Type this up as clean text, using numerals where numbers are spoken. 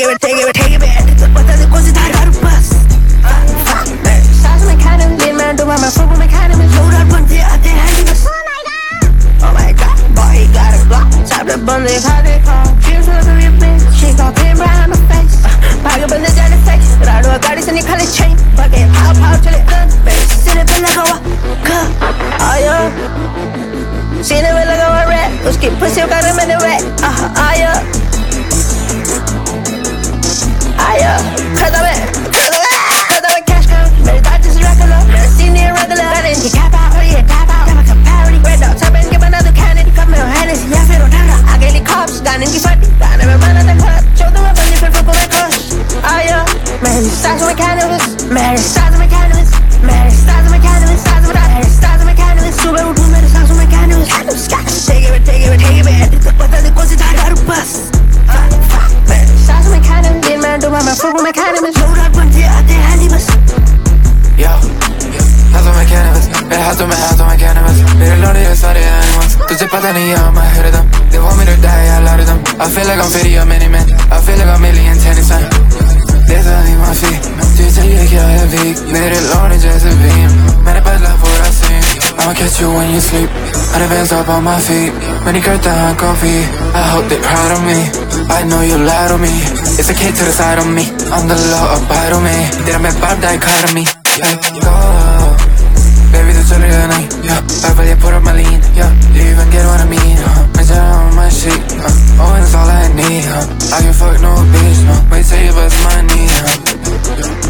it back. Bota de coisa da raro bus. Sabe me kind of lean man do my fool me kind of load up on the other hand. Oh my god, boy he got a block. Chop the bun they how they call. Dreams with the replay. She got pain behind my face. Pack up in the dirty face. Rado a got it in the color chain. Bucket pow till it done. Baby, sit it like a cup. Oh yeah. See the way like a rat. Uski pussy got him in the rat. Oh yeah. Cause I'm a cash cow. Better die just regular. Never seen it regular. Got in the cap out, yeah, tap out. Have a comparity. Red dot, top and give another candy. Come here, Hennessy, yeah, feel no time. I get the cops, got in the funny. Got never run out the club. Show them up on the people with crush. Man, it's size of my cannabis. Man, it's size of my cannabis. Man, it's size of my cannabis. Size of my cannabis. Super room, man, it's size of my cannabis. Take it back. Bota de coisa da raro bus. Size of my cannabis. Lean man do my fool with my cannabis. Load up on the other handibus. Yo, house on my cannabis. Better house on my cannabis. Better load it, started animals. तुझे पता नहीं है, I'm ahead of them. They want me to die, I lot of them. I feel like I'm 50 a mini man. I feel like I'm million tennis son. They tell me my feet. तुझे चाहिए क्या है भीख? मेरे लौटे जैसे भीम. मैंने बदला पूरा scene. I'ma catch you when you sleep. I've hands up on my feet. मैंने करता हूँ coffee. I hope they're proud of me. I know you lied to me. It's a kid to the side of me. I'm the law, abide on me. तेरा मैं बाप dichotomy. Let's go. Baby, this early tonight, yeah. Beverly, put up my lean, yeah. You even get what I mean, huh? I'm on my shit, oh, and it's all I need, huh? I can fuck no bitch, no. Wait till you bust my knee, huh?